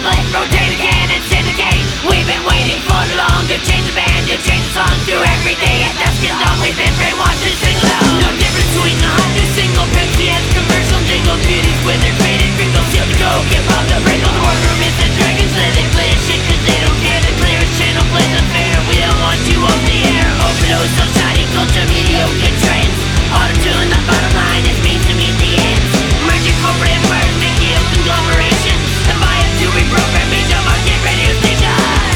split, rotate again and syndicate. We've been waiting for long to change the band, to change the song. Through every day at dusk till dawn, we've been brainwashed to sing along. No difference between a hot new single, Pepsi and commercial jingle. Beauties with their faded crinkles, sealed to go, give up the wrinkle. The workroom is the dragons, let they play a shit cause they don't care. The clearest channel plays unfair, we don't want you off the air. Overdose on shiny culture, mediocre trends. Auto-tune, the bottom line is means to meet the ends. Merging corporate empires, make deals, conglomerations. And buy up to reprogram major market radio stations.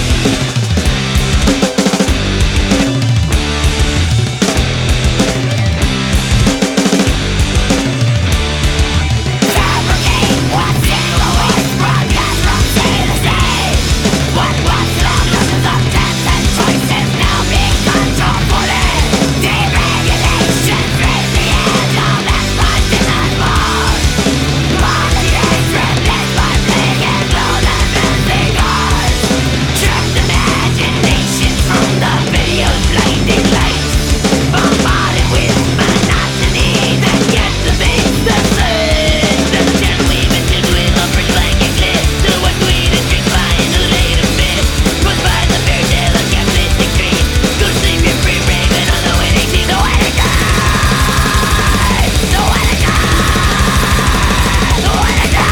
Fabricate what's in the West, broadcast from sea to sea. What was long lessons of death and choices now being controlled fully. Deregulation, raise the edge, all that's life in unfold. Politics replaced by plague and lowland cigars. Trapped imaginations from the video's blinding lights. Bombarded with monotony that gets the things the same. There's a channel we've been tuned with on pretty blanket clips. To what we eat and drink by into the latest myth. Pushed by the fairy tale of capitalistic greed. Go to sleep, you're free raving on the winning team. The winning guy! The winning guy! The winning guy!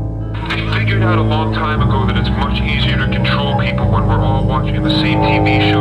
They figured out a long time ago that it's much easier to control people when we're all watching the same TV show